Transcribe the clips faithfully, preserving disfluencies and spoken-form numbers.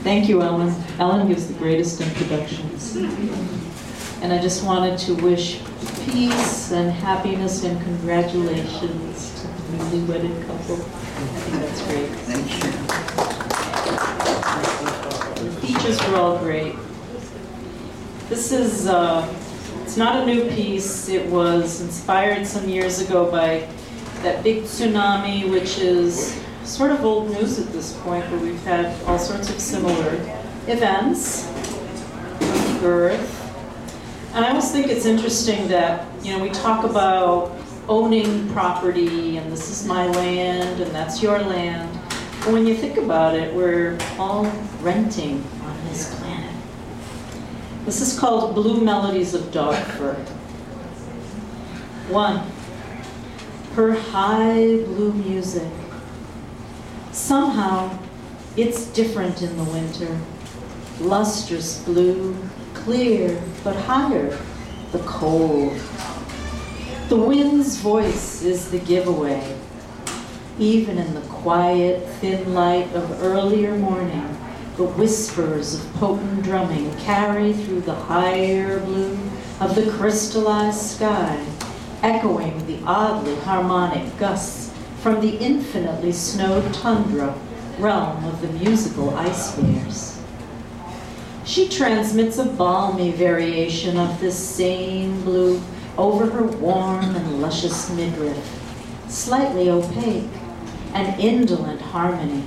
Thank you, Ellen. Ellen gives the greatest introductions. And I just wanted to wish peace and happiness and congratulations to the newly wedded couple. I think that's great. Thank you. The features were all great. This is, uh, it's not a new piece. It was inspired some years ago by that big tsunami, which is sort of old news at this point, but we've had all sorts of similar events on the earth. And I always think it's interesting that, you know, we talk about owning property, and this is my land, and that's your land. But when you think about it, we're all renting on this planet. This is called Blue Melodies of Dog Fur. One, her high blue music. Somehow, it's different in the winter. Lustrous blue, clear, but higher, the cold. The wind's voice is the giveaway. Even in the quiet, thin light of earlier morning, the whispers of potent drumming carry through the higher blue of the crystallized sky, echoing the oddly harmonic gusts from the infinitely snowed tundra realm of the musical ice bears. She transmits a balmy variation of this same blue over her warm and luscious midriff, slightly opaque, an indolent harmony.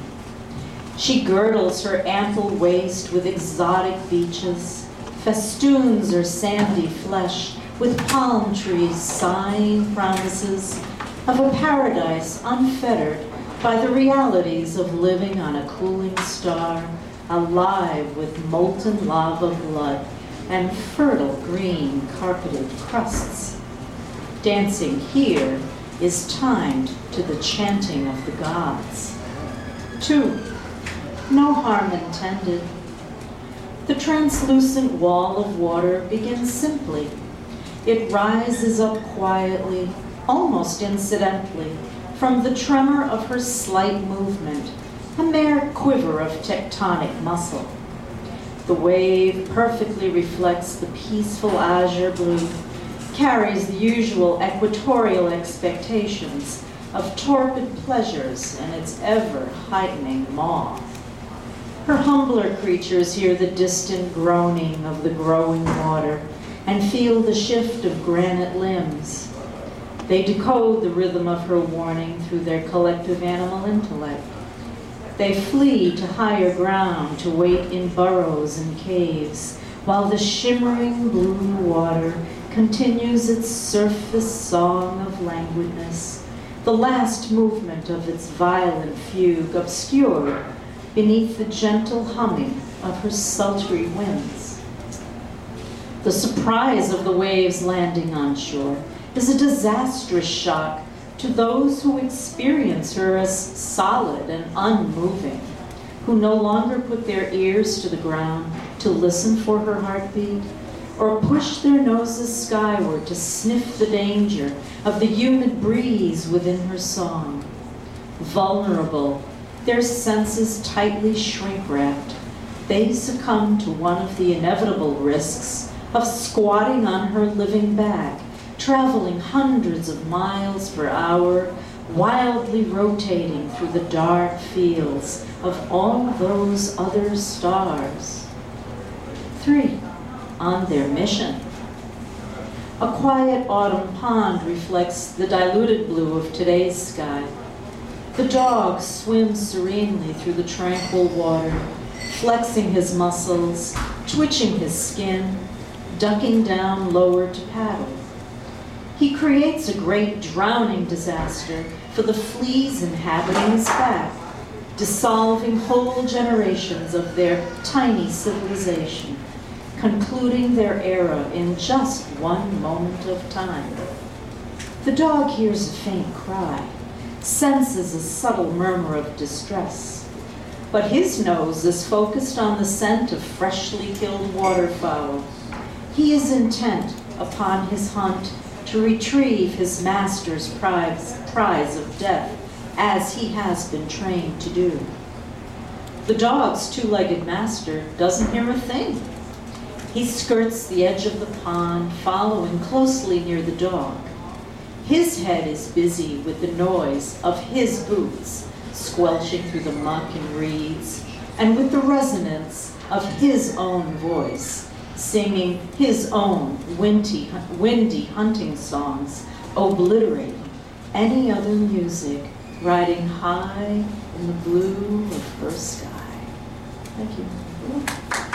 She girdles her ample waist with exotic beaches, festoons her sandy flesh with palm trees sighing promises of a paradise unfettered by the realities of living on a cooling star, alive with molten lava blood and fertile green carpeted crusts. Dancing here is timed to the chanting of the gods. Two, no harm intended. The translucent wall of water begins simply. It rises up quietly, almost incidentally, from the tremor of her slight movement, a mere quiver of tectonic muscle. The wave perfectly reflects the peaceful azure blue, carries the usual equatorial expectations of torpid pleasures in its ever-heightening maw. Her humbler creatures hear the distant groaning of the growing water and feel the shift of granite limbs. They decode the rhythm of her warning through their collective animal intellect. They flee to higher ground to wait in burrows and caves, while the shimmering blue water continues its surface song of languidness, the last movement of its violent fugue obscured beneath the gentle humming of her sultry winds. The surprise of the waves landing on shore is a disastrous shock to those who experience her as solid and unmoving, who no longer put their ears to the ground to listen for her heartbeat, or push their noses skyward to sniff the danger of the humid breeze within her song. Vulnerable, their senses tightly shrink-wrapped, they succumb to one of the inevitable risks of squatting on her living back, traveling hundreds of miles per hour, wildly rotating through the dark fields of all those other stars. Three, on their mission. A quiet autumn pond reflects the diluted blue of today's sky. The dog swims serenely through the tranquil water, flexing his muscles, twitching his skin, ducking down lower to paddle. He creates a great drowning disaster for the fleas inhabiting his back, dissolving whole generations of their tiny civilization, concluding their era in just one moment of time. The dog hears a faint cry, senses a subtle murmur of distress, but his nose is focused on the scent of freshly killed waterfowl. He is intent upon his hunt to retrieve his master's prize, prize of death, as he has been trained to do. The dog's two-legged master doesn't hear a thing. He skirts the edge of the pond, following closely near the dog. His head is busy with the noise of his boots squelching through the muck and reeds, and with the resonance of his own voice, singing his own windy, windy hunting songs, obliterating any other music, riding high in the blue of her sky. Thank you.